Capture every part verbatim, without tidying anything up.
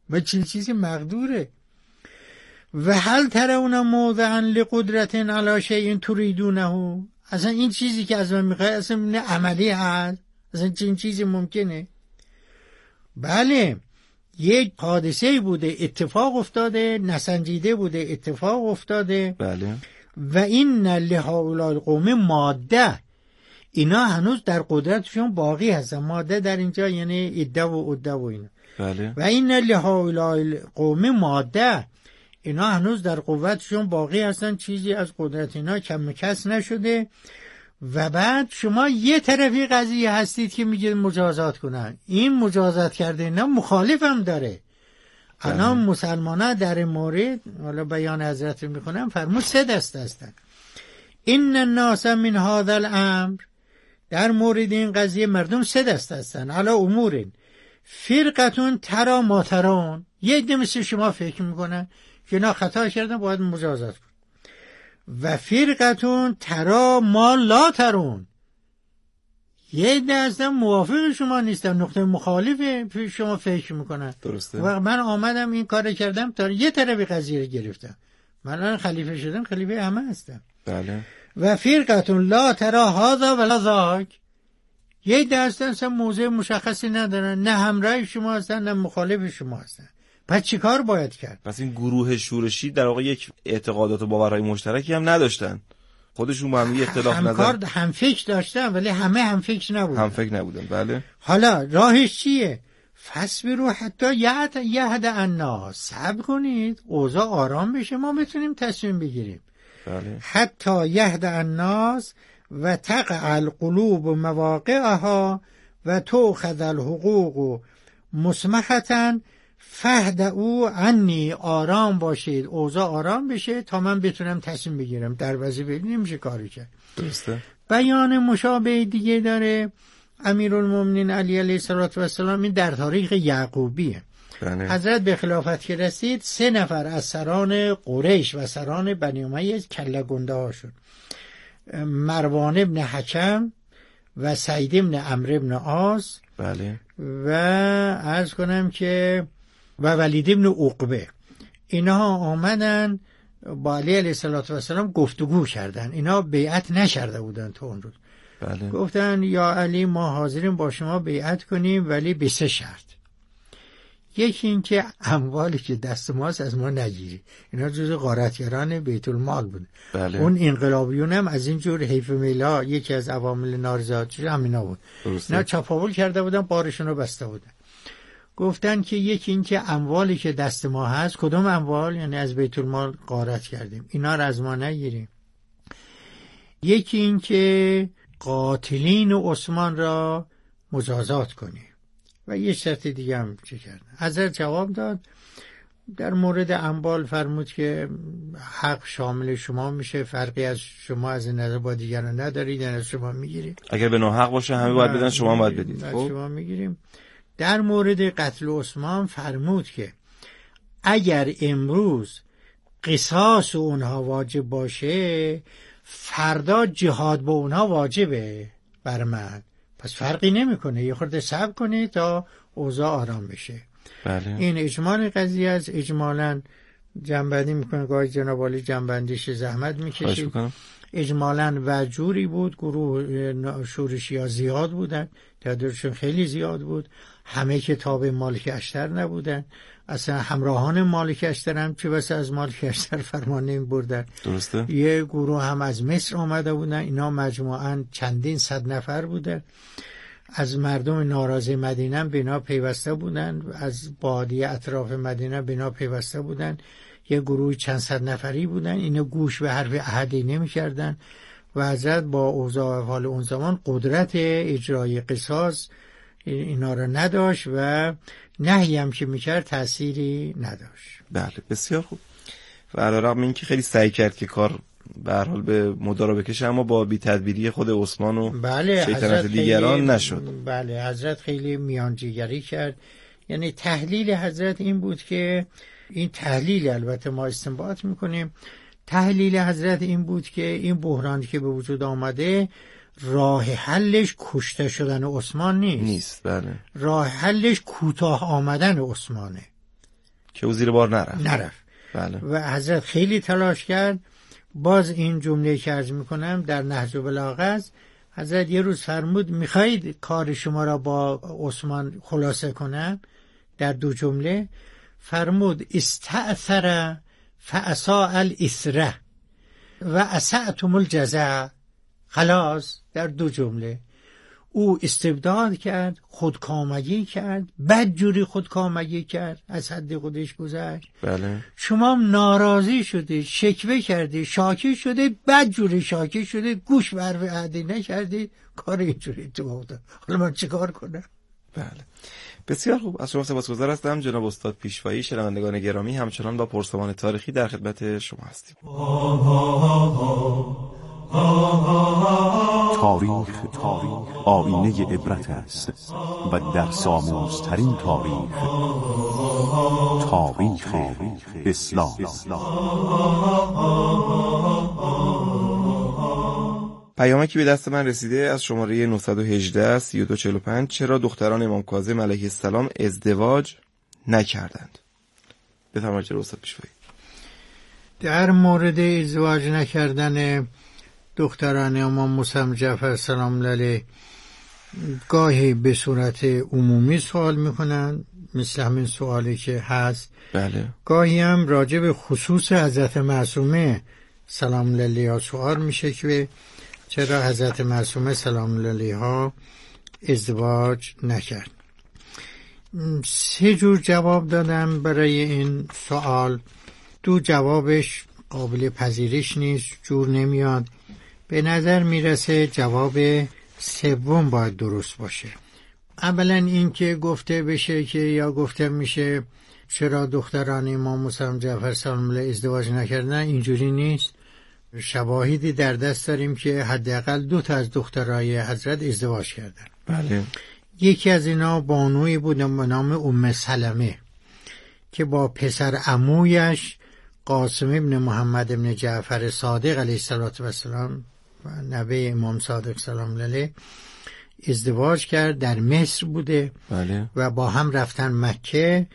و چیز چیزی مقدوره. و هل ترون موضعا لقدرت علی شیء تریدونه، اصلا این چیزی که از من میخوای اصلا نه عملی هست، اصلا چنین چیزی ممکنه؟ بله، یک حادثه بوده اتفاق افتاده، نسنجیده بوده اتفاق افتاده. بله. و این لهؤلاء القوم ماده، اینا هنوز در قدرتشون باقی هستن. ماده در اینجا یعنی عده و عده و اینا. بله. و این لهؤلاء القوم ماده، اینا هنوز در قوتشون باقی هستن، چیزی از قدرت اینا کم کس نشده. و بعد شما یه طرفی قضیه هستید که میگه مجازات کنن. این مجازات کرده اینا مخالف هم داره. الان مسلمان ها در مورد، حالا بیان حضرت رو میخونم، فرمود سه دست هستن. این الناس من هذا الامر، در مورد این قضیه مردم سه دست هستن. حالا امورین فرقتون ترا ما ترون، یه عده مثل شما فکر میکنن که اینا خطا کردن باید مجازات کن. و فرقتون ترا ما لا ترون، یه عده هستن موافق شما نیستن، نقطه مخالف شما فکر میکنن. درسته. و من آمدم این کار کردم تا یه طرف قضیه رو گرفتم. من الان خلیفه شدم، خلیفه همه هستم. بله. و فرقتون لا ترا هذا ولا ذاک، یه عده هستن اصلا موضع مشخصی ندارن، نه همراه شما هستن نه مخالف شما هستن. پس چی کار باید کرد؟ پس این گروه شورشی در واقع یک اعتقادات و باورهای مشترکی هم نداشتن، خودشون با هم اختلاف نظر همکار هم فکر داشتن ولی همه هم فکر نبودن. هم فکر نبودن. بله. حالا راهش چیه؟ فصبروا حتی یهد یهد الناس، صبر کنید اوضاع آرام بشه ما بتونیم تصمیم بگیریم. بله. حتی یهد الناس و تقع القلوب مواقعها و تؤخذ الحقوق مسمحة فهدعوا عنی، آرام باشید اوضاع آرام بشه تا من بتونم تصمیم بگیرم. در وظیفه نمیشه کاری کرد. درسته. بیان مشابه دیگه داره امیرالمومنین علی علیه السلام، این در تاریخ یعقوبیه. بله. حضرت به خلافت که رسید سه نفر از سران قریش و سران بنی امیه کله گنده ها شد. مروان ابن حکم و سعید ابن عمرو ابن عاص. بله. و عرض کنم که و ولید ابن عقبه، اینها آمدن با علی علیه السلام گفتگو کردن. اینا بیعت نشرده بودن تو اون روز. بله. گفتن یا علی ما حاضریم با شما بیعت کنیم ولی به سه شرط. یکی این که اموالی که دست ماست از ما نگیری. اینا جز غارتگران بیت المال بود. بله. اون انقلابیون هم از این جور حیف میلا یکی از عوامل نارضایتیش همینا بود. اینا چاپاول کرده بودن، بارشون رو بسته بودن. گفتن که یکی این که اموالی که دست ما هست، کدوم اموال؟ یعنی از بیت المال غارت کردیم، اینا رو از ما نگیریم. یکی این که قاتلین عثمان را مجازات کنیم. و یه شرط دیگه هم چه کردن. حضرت جواب داد در مورد اموال فرمود که حق شامل شما میشه، فرقی از شما از این نظر با دیگران ندارید، یعنی از شما میگیریم. اگر به ناحق باشه همه باید بدن، شما باید بدید. از شما میگیریم. در مورد قتل عثمان فرمود که اگر امروز قصاص اونها واجب باشه، فردا جهاد با اونها واجبه بر من. پس فرقی نمیکنه، یه خورده صبر کنید تا اوضاع آرام بشه. بله. این اجمال قضیه از اجمالاً جنبندی میکنه. گاهی جناب عالی جنبندیش زحمت میکشید. اجمالاً وجوری بود، گروه شورشی ها زیاد بودن، تعدادشون خیلی زیاد بود، همه که تابع مالک اشتر نبودن، اصلا همراهان مالک اشتر هم چه بسه از مالک اشتر فرمان نمی بردن. درسته. یه گروه هم از مصر آمده بودن، اینا مجموعاً چندین صد نفر بودن. از مردم ناراضی مدینه بنا پیوسته بودن، از بادیه اطراف مدینه بنا پیوسته بودن. یه گروه چند صد نفری بودن، اینا گوش به حرف احدی نمی کردن و حضرت با اوضاع حال اون زمان قدرت اجرای قصاص اینا را نداشت و نهی هم که میکرد تأثیری نداشت. بله بسیار خوب. و علیرغم این که خیلی سعی کرد که کار به هر حال به مدارا بکشه، اما با بی تدبیری خود عثمان و بله شیطنت دیگران خیلی نشد. بله حضرت خیلی میانجیگری کرد. یعنی تحلیل حضرت این بود که این تحلیل البته ما استنباط میکنیم، تحلیل حضرت این بود که این بحرانی که به وجود آمده راه حلش کشته شدن عثمان نیست. نیست. بله. راه حلش کوتاه آمدن عثمانه. که او زیر بار نرفت نرفت بله. و حضرت خیلی تلاش کرد. باز این جمله که عرض میکنم در نهج البلاغه است. حضرت یه روز فرمود میخواهید کار شما را با عثمان خلاصه کنم؟ در دو جمله فرمود استأثر فاساء الاسره و اسأتم الجزاء. خلاص در دو جمله او استبداد کرد، خودکامگی کرد، بدجوری خودکامگی کرد، از حد خودش گذشت. بله. شما ناراضی شده، شکوه کرده، شاکی شده، بدجوری شاکی شده، گوش بر وعده نکردی، کار اینجوری تو بوده. حالا من چه کار کنم؟ بله. بسیار خوب، از شما سپاسگزار هستم جناب استاد پیشوایی. شنوندگان گرامی، همچنان با پرسمان تاریخی در خدمت شما هستیم. تاریخ تاریخ آینه عبرت است و در ساموزترین تاریخ تاریخ اسلام. پیامکی به دست من رسیده از شماره نه یک هشت سه دو چهار پنج. چرا دختران امام کاظم علیه السلام ازدواج نکردند؟ بفرمایید جناب استاد پیشوایی. در مورد ازدواج نکردن دختران امام موسی جعفر سلام علیه گاهی به صورت عمومی سوال میکنن، مثل همین سوالی که هست. بله. گاهی هم راجع به خصوص حضرت معصومه سلام علیها سوال میشه که چرا حضرت معصومه سلام علیها ازدواج نکرد. سه جور جواب دادم برای این سوال. دو جوابش قابل پذیرش نیست، جور نمیاد. به نظر میرسه جواب سوم باید درست باشه. اولا این که گفته بشه که یا گفته میشه چرا دختران امام موسی جعفر سلام علیه ازدواج نکردن، اینجوری نیست. شواهدی در دست داریم که حداقل دو تا از دخترای حضرت ازدواج کردن. بله. یکی از اینا بانوی بود به نام ام سلمه که با پسر عمویش قاسم ابن محمد ابن جعفر صادق علیه السلام و نوه امام صادق سلام علیه ازدواج کرد. در مصر بوده. بله. و با هم رفتن مکه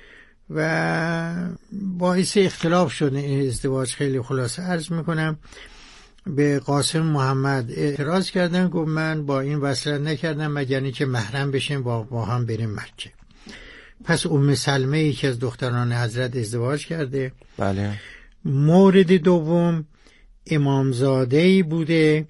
و باعث اختلاف شد این ازدواج. خیلی خلاصه عرض میکنم، به قاسم محمد اعتراض کردن، گفت من با این وصلت نکردم مگر اینکه که محرم بشیم با, با هم بریم مکه. پس ام سلمه یکی از دختران حضرت ازدواج کرده. بله. مورد دوم امامزاده‌ای بوده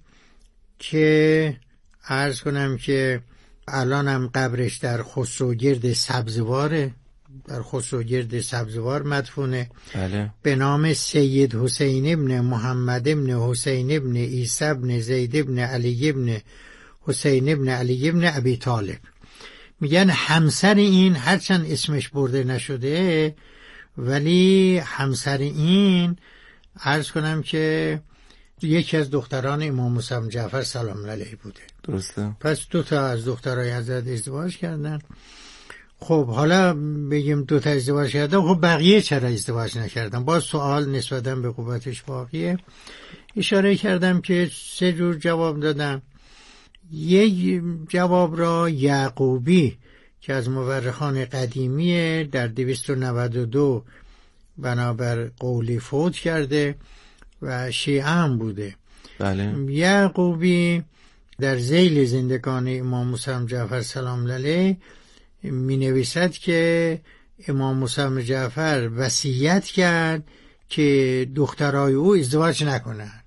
که عرض کنم که الان هم قبرش در خسروگرد سبزواره، در خسروگرد سبزوار مدفونه. بله. به نام سید حسین ابن محمد ابن حسین ابن عیسی ابن زید ابن علی ابن حسین ابن علی ابن ابی طالب. میگن همسر این، هرچند اسمش برده نشده، ولی همسر این عرض کنم که یکی از دختران امام موسی جعفر سلام علیه بوده. درسته. پس دو تا از دخترای حضرت ازدواج کردن. خب حالا بگیم دو تا ازدواج کردن، خب بقیه چرا ازدواج نکردن؟ باز سوال نسبتاً به قوتش باقیه. اشاره کردم که سه جور جواب دادم. یک جواب را یعقوبی که از مورخان قدیمیه در دویست و نود و دو بنابر قولی فوت کرده و شیعه هم بوده. بله. یعقوبی در ذیل زندگانی امام موسی جعفر سلام علیه می نویسد که امام موسی جعفر وصیت کرد که دخترای او ازدواج نکنند.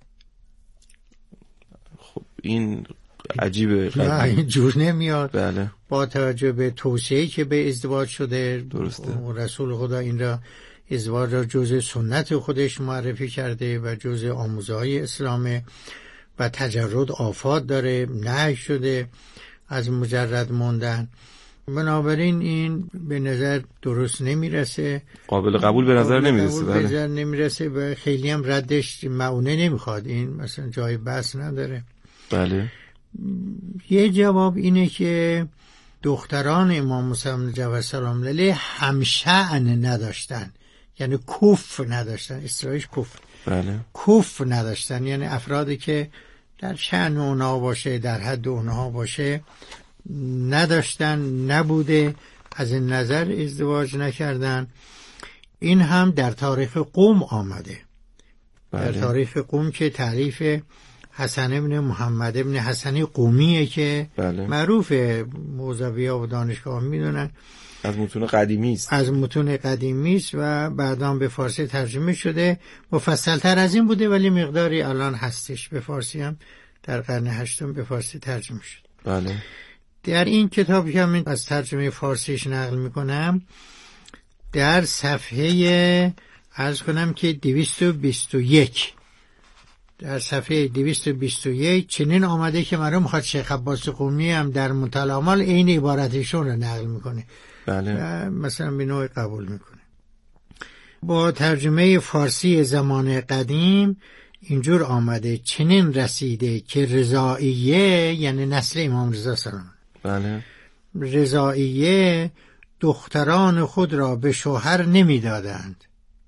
خب این عجیبه. نه این جور نمیاد. بله. با توجه به توصیه‌ای که به ازدواج شده، درسته، رسول خدا این را ازدواج را جزء سنت خودش معرفی کرده و جزء آموزه‌های اسلامه و تجرد آفات داره، نهی شده از مجرد موندن. بنابراین این به نظر درست نمیرسه، قابل قبول به نظر نمیرسه. به نظر نمیرسه و خیلی هم ردش معونه نمیخواد. این مثلا جای بحث نداره. بله. یه جواب اینه که دختران امام موسی جعفر سلام علیه همشأن نداشتن، یعنی کف نداشتن. اصطلاحش کف. بله. کف نداشتن یعنی افرادی که در شأن اونها باشه، در حد اونها باشه نداشتن، نبوده، از این نظر ازدواج نکردن. این هم در تاریخ قم آمده. بله. در تاریخ قم که تعریف حسن ابن محمد ابن حسنی قومیه که بله. معروفه، موزوی‌ها و دانشگاه میدونن، از متون قدیمی است. از متون قدیمی است و بعداً به فارسی ترجمه شده. مفصل‌تر از این بوده ولی مقداری الان هستش. به فارسی هم در قرن هشتم به فارسی ترجمه شد. بله. در این کتابی که من از ترجمه فارسیش نقل میکنم، در صفحه عرض کنم که دویست و بیست و یک، در صفحه دویست و بیست و یک چنین آمده که مرحوم میخواد شیخ عباس قمی هم در منتهی الآمال این عبارتشون رو نقل میکنه. بله. و مثلا به نوعی قبول میکنه. با ترجمه فارسی زمان قدیم اینجور آمده: چنین رسیده که رضائیه، یعنی نسل امام رضا سلام، بله. رضائیه دختران خود را به شوهر نمیدادند،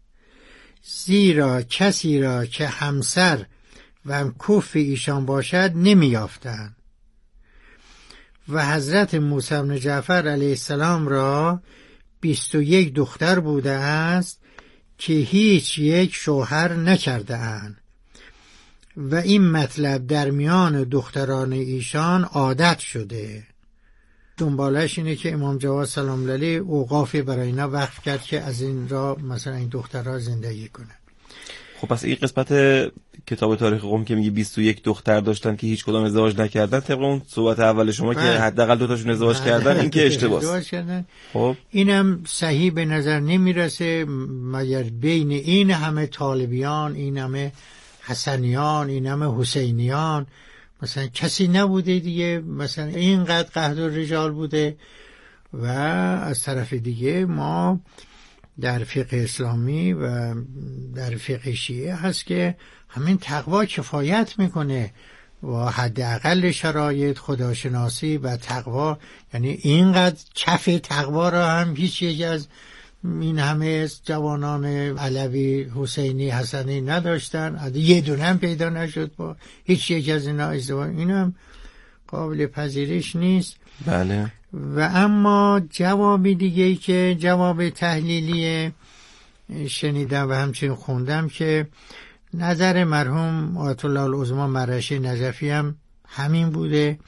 زیرا کسی را که همسر و کف ایشان باشد نمیافتند و حضرت موسی بن جعفر علیه السلام را بیست و یک دختر بوده است که هیچ یک شوهر نکرده اند و این مطلب در میان دختران ایشان عادت شده. دنبالش اینه که امام جواد سلام علیه اوقافی برای اینا وقف کرد که از این را مثلا این دخترها زندگی کنه. خب پس این قسمت کتاب تاریخ قم که میگه بیست و یک دختر داشتن که هیچ کدام ازدواج نکردن، طبق اون صحبت اول شما که حداقل دو تاشون ازدواج کردن، این که اشتباهه. خب اینم صحیح به نظر نمیرسه، مگر بین این همه طالبیان، این همه حسنیان، این همه حسینیان مثلا کسی نبوده دیگه مثلا اینقدر قحط الرجال بوده. و از طرف دیگه ما در فقه اسلامی و در فقه شیعه هست که همین تقوا کفایت میکنه و حداقل شرایط خداشناسی و تقوا، یعنی اینقدر کف تقوا را هم هیچ یک از این همه جوانان علوی حسینی حسنی نداشتن، یه دونه هم پیدا نشد با هیچ یک از اینا ازدواج. این هم قابل پذیرش نیست. بله. و اما جوابی دیگه ای که جواب تحلیلی شنیدم و همچنین خوندم که نظر مرحوم آیت الله العظمی مرشی نجفی هم همین بوده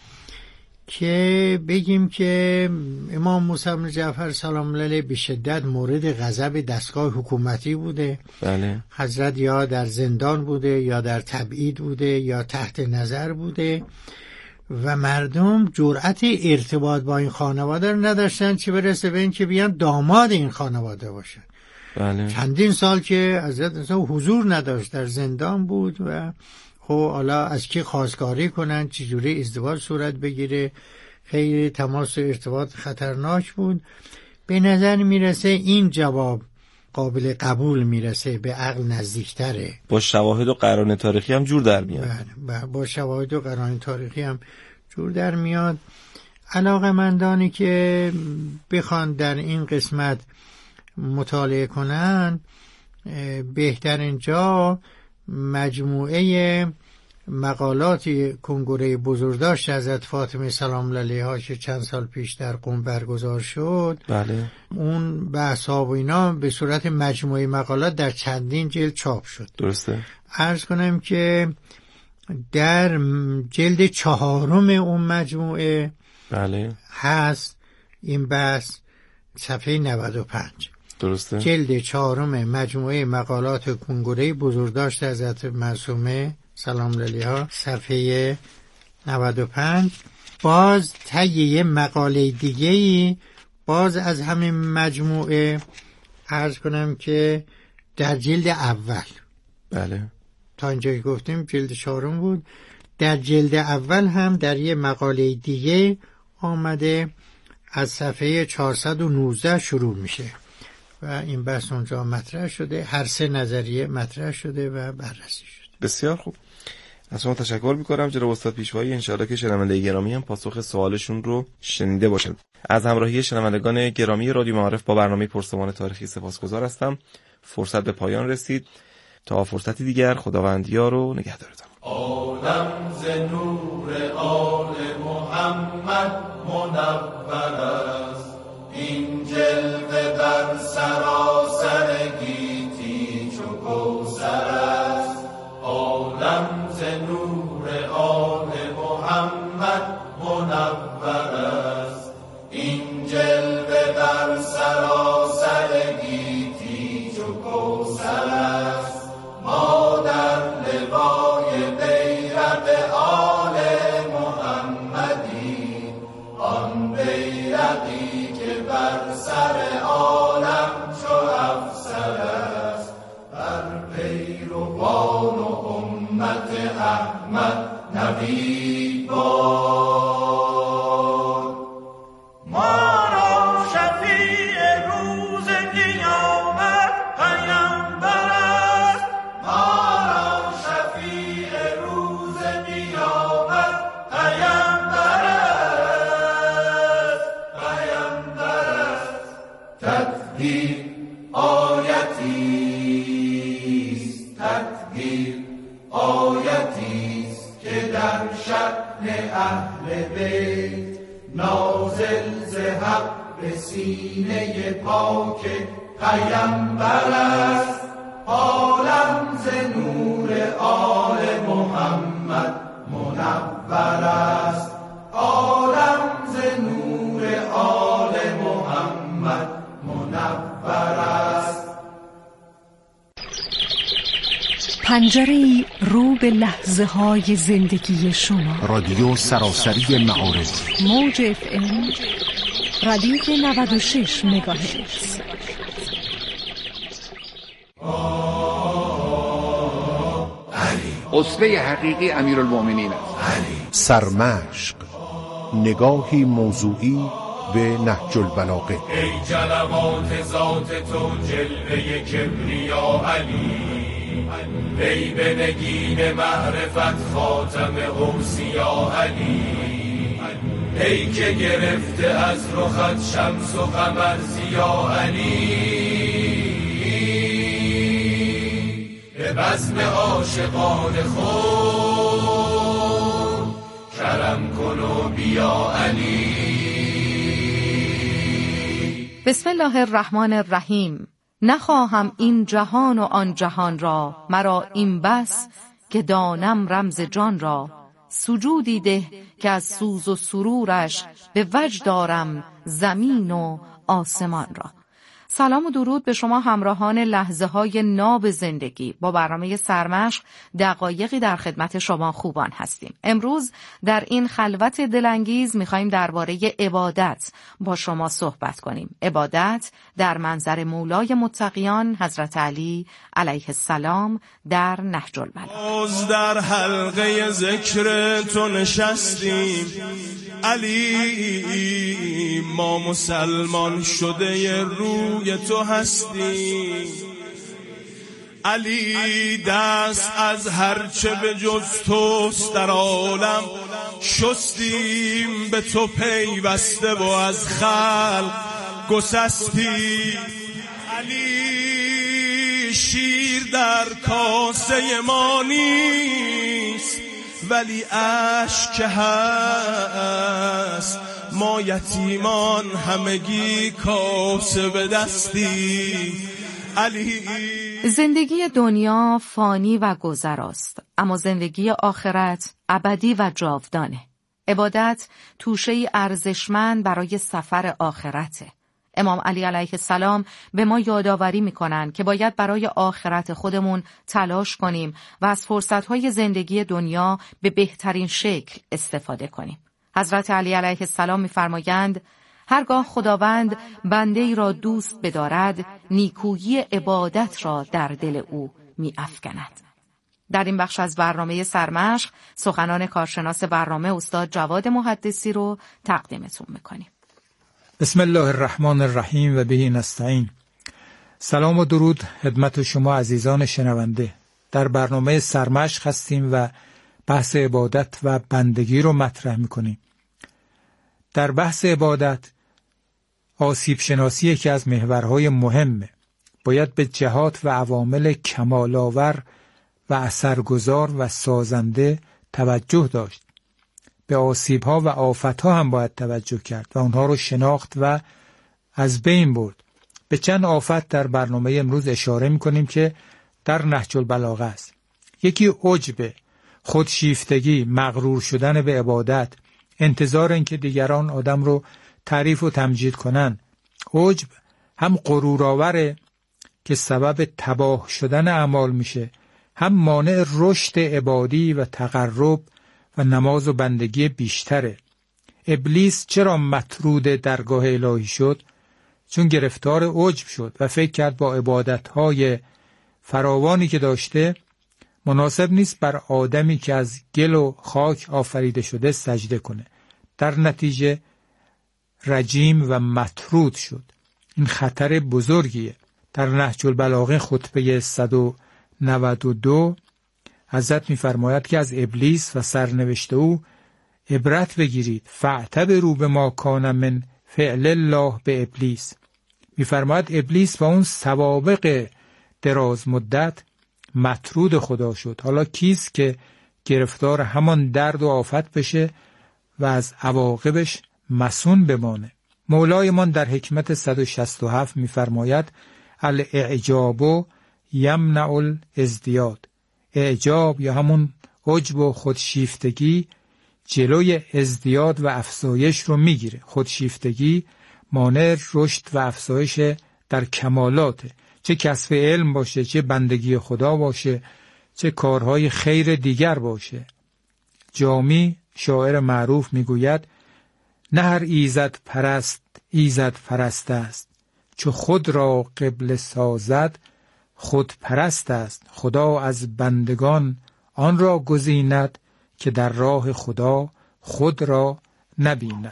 که بگیم که امام موسی بن جعفر سلام علیه به شدت مورد غضب دستگاه حکومتی بوده. بله. حضرت یا در زندان بوده یا در تبعید بوده یا تحت نظر بوده و مردم جرأت ارتباط با این خانواده رو نداشتن، چه برسه به این که بیان داماد این خانواده باشن. بله. چندین سال که حضرت اصلا حضور نداشت، در زندان بود و خب حالا از کی خواستگاری کنن، چجوری ازدواج صورت بگیره، خیلی تماس و ارتباط خطرناک بود. به نظر میرسه این جواب قابل قبول میرسه، به عقل نزدیکتره، با شواهد و قرائن تاریخی هم جور در میاد. بله، با شواهد و قرائن تاریخی هم جور در میاد. علاقه‌مندانی که بخوان در این قسمت مطالعه کنن، بهترین جا مجموعه مقالات کنگره بزرگداشت حضرت فاطمه سلام علیها که چند سال پیش در قم برگزار شد. بله. اون بحث‌ها و اینا به صورت مجموعه مقالات در چندین جلد چاپ شد. درسته. عرض کنم که در جلد چهارم اون مجموعه بله هست این بحث، صفحه نود و پنج. درسته. جلد چهارم مجموعه مقالات کنگره بزرگداشت حضرت معصومه سلام علیها، صفحه نود و پنج. باز طی مقاله دیگه‌ای باز از همین مجموعه عرض کنم که در جلد اول، بله تا اینجا که گفتیم جلد چهارم بود، در جلد اول هم در یه مقاله دیگه آمده از صفحه چهارصد و نوزده شروع میشه و این بحث اونجا مطرح شده، هر سه نظریه مطرح شده و بررسی شده. بسیار خوب، از شما تشکر میکنم جناب استاد پیشوایی. انشاءالله که شنونده گرامی هم پاسخ سوالشون رو شنیده باشن. از همراهی شنوندگان گرامی رادیو معارف با برنامه پرسمان تاریخی سپاسگزار هستم. فرصت به پایان رسید، تا فرصتی دیگر خداوند یار و نگهدارتان. عالم ز نور آل محمد منور است، این جلوه بر سراسر پدید باد. ما را شفیع روز قیامت پیامبر است، ما را شفیع روز قیامت پیامبر است، پیامبر است. تطهیر آیتیست، تطهیر آیتیست که در شأن اهل بیت نازل ز حق به سینه پاک پیامبر است. عالم ز نور آل محمد منور است، عالم ز نور آل محمد منور است. پنجره‌ای رو به لحظه های زندگی شما. رادیو سراسری معارف، موج اف ام ردیف نود و شش مگاهرتز. اسوه حقیقی امیرالمومنین است. سرمشق، نگاهی موضوعی به نهج البلاغه. ای جلوات ذات تو جلوه کبریا علی، ای به نگین معرفت خاتم اوصیا علی، ای که گرفته از رخت شمس و قمر ضیا علی، به بزم عاشقان خود کرم کن و بیا علی. بسم الله الرحمن الرحیم. نخواهم این جهان و آن جهان را، مرا این بس که دانم رمز جان را. سجودی ده که از سوز و سرورش به وجد دارم زمین و آسمان را. سلام و درود به شما همراهان لحظه های ناب زندگی. با برنامه سرمشق دقایقی در خدمت شما خوبان هستیم. امروز در این خلوت دلانگیز میخوایم درباره عبادت با شما صحبت کنیم. عبادت در منظر مولای متقیان حضرت علی علیه السلام در نهج البلاغه. باز در حلقه ذکر تو نشستیم علی، ما مسلمان شده روی تو هستیم علی. دست از هرچه به جز توست در عالم شستیم، به تو پیوسته و از خلق گسستی علی. شیر در کاسه ما نیست ولی اشک هست، ما یتیمان همگی کاسه به دستی علی. زندگی دنیا فانی و گذراست، اما زندگی آخرت ابدی و جاودانه. عبادت توشه‌ای ارزشمند برای سفر آخرته. امام علی علیه السلام به ما یادآوری میکنن که باید برای آخرت خودمون تلاش کنیم و از فرصتهای زندگی دنیا به بهترین شکل استفاده کنیم. حضرت علی علیه السلام میفرمایند هرگاه خداوند بنده ای را دوست بدارد، نیکویی عبادت را در دل او میافکند. در این بخش از برنامه سرمشق سخنان کارشناس برنامه استاد جواد محدثی رو تقدیمتون میکنیم. بسم الله الرحمن الرحیم و به نستعین. سلام و درود خدمت شما عزیزان شنونده. در برنامه سرمشق هستیم و بحث عبادت و بندگی رو مطرح میکنیم. در بحث عبادت آسیب شناسی یکی از محورهای مهمه. باید به جهات و عوامل کمال‌آور و اثرگذار و سازنده توجه داشت. به آسیب‌ها و آفت‌ها هم باید توجه کرد و اونها رو شناخت و از بین برد. به چند آفت در برنامه امروز اشاره می‌کنیم که در نهج البلاغه است. یکی عجب، خودشیفتگی، مغرور شدن به عبادت، انتظار اینکه دیگران آدم رو تعریف و تمجید کنن. عجب هم غرورآوره که سبب تباه شدن اعمال میشه، هم مانع رشد عبادی و تقرب و نماز و بندگی بیشتره. ابلیس چرا مطرود درگاه الهی شد؟ چون گرفتار عجب شد و فکر کرد با عبادتهای فراوانی که داشته مناسب نیست بر آدمی که از گل و خاک آفریده شده سجده کنه. در نتیجه رجیم و مطرود شد. این خطر بزرگیه. در نهج البلاغه خطبه صد و نود و دو حضرت می‌فرماید که از ابلیس و سرنوشت او عبرت بگیرید. فاعتبروا بما کان من فعل الله به ابلیس. می‌فرماید ابلیس و اون سوابق دراز مدت مطرود خدا شد. حالا کیست که گرفتار همان درد و آفت بشه و از عواقبش مسون بمانه؟ مولایمان در حکمت صد و شصت و هفت می‌فرماید الاعجاب یمنع الازدیاد. اعجاب یا همون عجب و خودشیفتگی جلوی ازدیاد و افزایش رو میگیره. خودشیفتگی مانع رشد و افزایش در کمالاته، چه کسب علم باشه، چه بندگی خدا باشه، چه کارهای خیر دیگر باشه. جامی شاعر معروف میگوید نه هر ایزد پرست ایزد پرست است، چو خود را قبله سازد خود پرست است. خدا از بندگان آن را گزیند که در راه خدا خود را نبیند.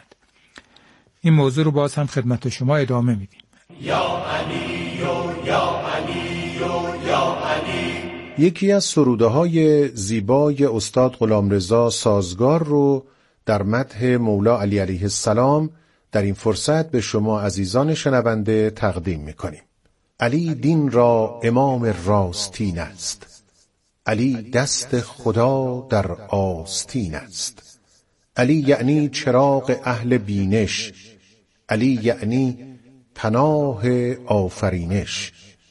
این موضوع رو باز هم خدمت شما ادامه میدیم. یا علی و یا علی و یا علی. یکی از سروده های زیبای استاد غلامرضا سازگار رو در مدح مولا علی علیه السلام در این فرصت به شما عزیزان شنونده تقدیم میکنیم. علی دین را امام راستین است، علی دست خدا در آستین است. علی یعنی چراغ اهل بینش، علی یعنی پناه آفرینش.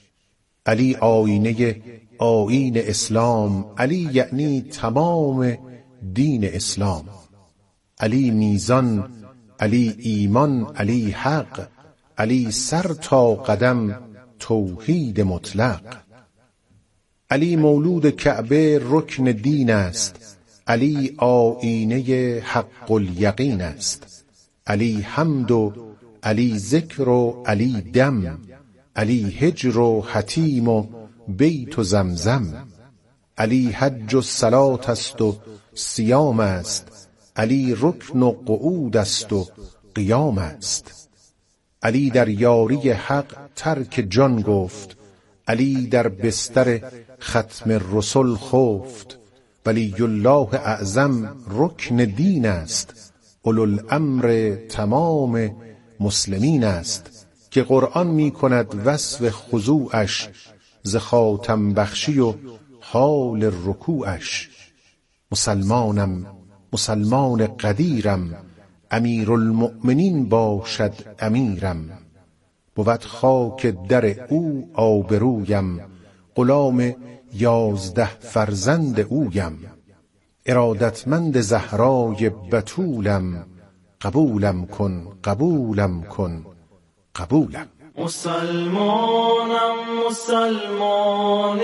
علی آینه آیین اسلام، علی یعنی تمام دین اسلام. علی میزان، علی ایمان، علی حق، علی سر تا قدم توحید مطلق. علی مولود کعبه رکن دین است، علی آیینه حق الیقین است. علی حمد و علی ذکر و علی دم، علی هجر و حتیم و بیت و زمزم. علی حج و صلات است و صیام است، علی رکن و قعود است و قیام است. علی در یاری حق ترک جان گفت، علی در بستر ختم رسل خفت. ولی الله اعظم رکن دین است، اولوالامر تمام مسلمین است. که قرآن می کند وصف خضوعش، ز خاتم بخشی و حال رکوعش. مسلمانم مسلمان قدیرم، امیرالمؤمنین باشد امیرم. بود خاک در او آبرویم، غلام یازده فرزند اویم. ارادتمند زهرای بتولم، قبولم کن قبولم کن قبولم. مسلمانم مسلمان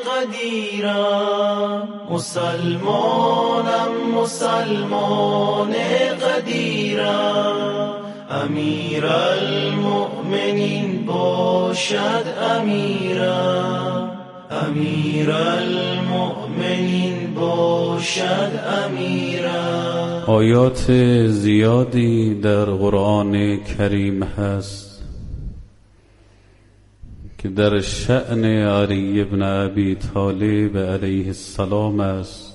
قدیرم، مسلمانم مسلمان قدیرم. امیر المؤمنین باشد امیرم، امیر المؤمنین باشد امیرم. آیات زیادی در قرآن کریم هست که در شأن علی ابن ابی طالب علیه السلام است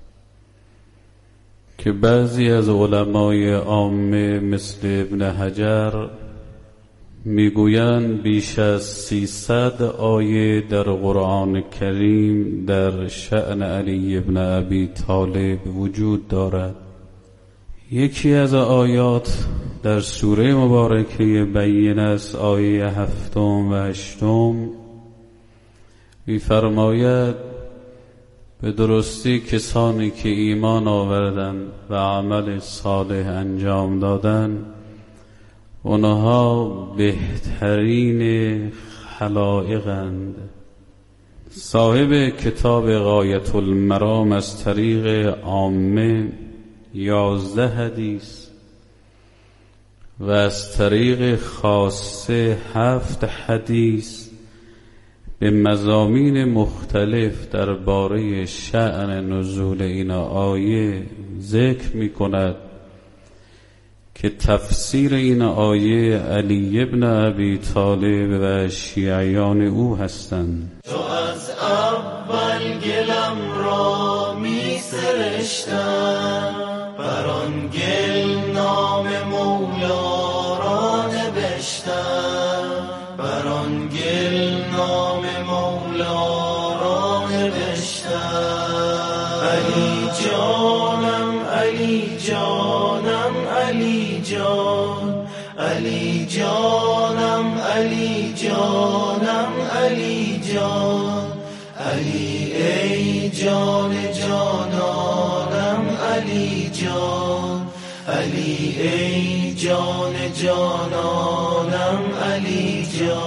که بعضی از علمای عامه مثل ابن حجر میگویند بیش از سیصد آیه در قرآن کریم در شأن علی ابن ابی طالب وجود دارد. یکی از آیات در سوره مبارکه بینه است، آیه هفتم و هشتم می‌فرماید به درستی کسانی که ایمان آوردند و عمل صالح انجام دادند اونها بهترین خلائقند. صاحب کتاب غایت المرام از طریق عامه یازده حدیث و از طریق خاصه هفت حدیث به مضامین مختلف درباره شأن نزول این آیه ذکر می کند که تفسیر این آیه علی ابن ابی طالب و شیعیان او هستند. تو از اول گلم را می سرشتم، بر آن گل نام مولا را نوشتم، بر آن گل نام مولا را نوشتم. علی جانم علی جانم علی جان، علی جانم علی جانم علی جان، علی ای جان جانانم علی جان، علی ای جان جانانم علی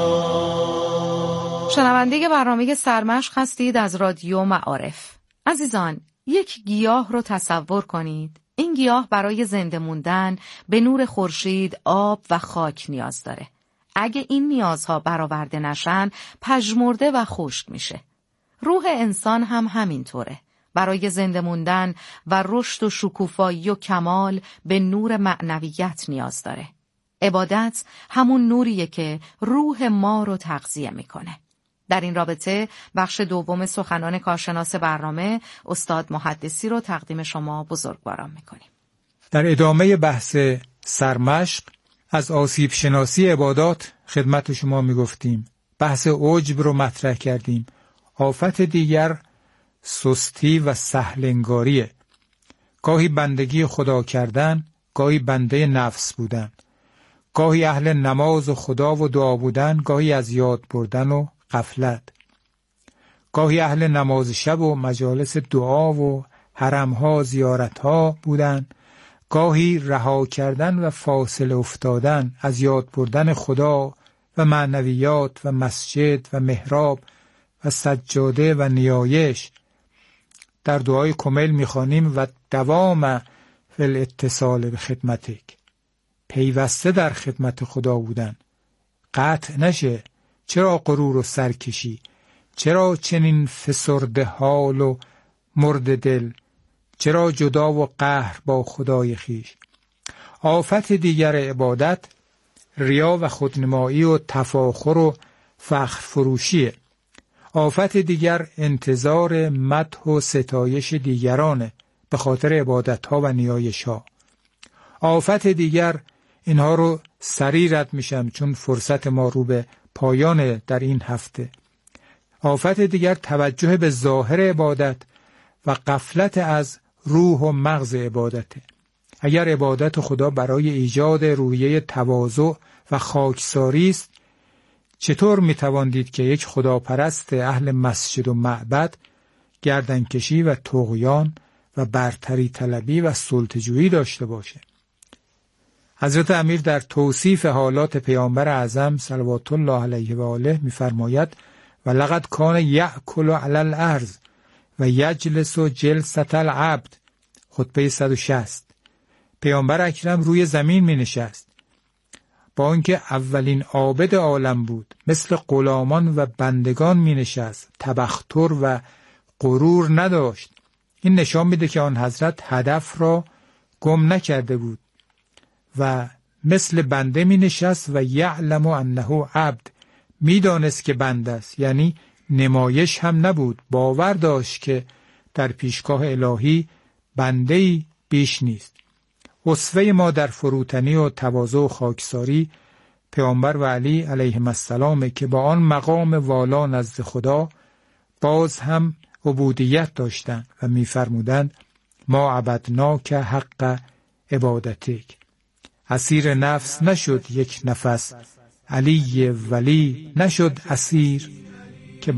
جان. شنونده برنامه سرمشق هستید از رادیو معارف. عزیزان، یک گیاه رو تصور کنید. این گیاه برای زنده موندن به نور خورشید، آب و خاک نیاز داره. اگه این نیازها برآورده نشن، پژمرده و خشک میشه. روح انسان هم همینطوره. برای زنده موندن و رشد و شکوفایی و کمال به نور معنویت نیاز داره. عبادت همون نوریه که روح ما رو تغذیه میکنه. در این رابطه بخش دوم سخنان کارشناس برنامه استاد محدثی رو تقدیم شما بزرگواران میکنیم. در ادامه بحث سرمشق از آسیب شناسی عبادات خدمت شما میگفتیم. بحث عجب رو مطرح کردیم. آفت دیگر سستی و سهلنگاریه. گاهی بندگی خدا کردن، گاهی بنده نفس بودن، گاهی اهل نماز و خدا و دعا بودن، گاهی از یاد بردن و غفلت، گاهی اهل نماز شب و مجالس دعا و حرمها زیارتها بودن، گاهی رها کردن و فاصله افتادن از یاد بردن خدا و معنویات و مسجد و محراب و سجاده و نیایش. در دعای کمیل می‌خوانیم و دوام فی الاتصال به خدمتک، پیوسته در خدمت خدا بودن، قطع نشه. چرا غرور و سرکشی؟ چرا چنین فسرده حال و مرد دل؟ چرا جدا و قهر با خدای خیش؟ آفت دیگر عبادت ریا و خودنمایی و تفاخر و فخر فروشیه. آفت دیگر انتظار مدح و ستایش دیگرانه به خاطر عبادتها و نیایشها. آفت دیگر اینها رو سریع رد میشم چون فرصت ما رو به پایان در این هفته. آفت دیگر توجه به ظاهر عبادت و غفلت از روح و مغز عبادته. اگر عبادت خدا برای ایجاد روحیه تواضع و خاکساری است، چطور میتواندید که یک خداپرست اهل مسجد و معبد گردنکشی و طغیان و برتری طلبی و سلطه‌جویی داشته باشه؟ حضرت امیر در توصیف حالات پیامبر اعظم صلوات الله علیه و آله می‌فرماید و لقد کان یأکل علی الارض و یجلس جلسة العبد. خطبه صد و شصت. پیامبر اکرم روی زمین می‌نشست، با اینکه اولین عابد عالم بود، مثل غلامان و بندگان می‌نشست، تبختر و غرور نداشت. این نشان میده که آن حضرت هدف را گم نکرده بود و مثل بنده می نشست و یعلم انه عبد، می دانست که بنده است، یعنی نمایش هم نبود، باور داشت که در پیشگاه الهی بنده‌ای بیش نیست. اسوه ما در فروتنی و تواضع و خاکساری پیامبر و علی علیهم السلام که با آن مقام والا نزد خدا باز هم عبودیت داشتند و می فرمودند ما عبدناک حق عبادتک. اسیر نفس نشد یک نفس، علی ولی نشد اسیر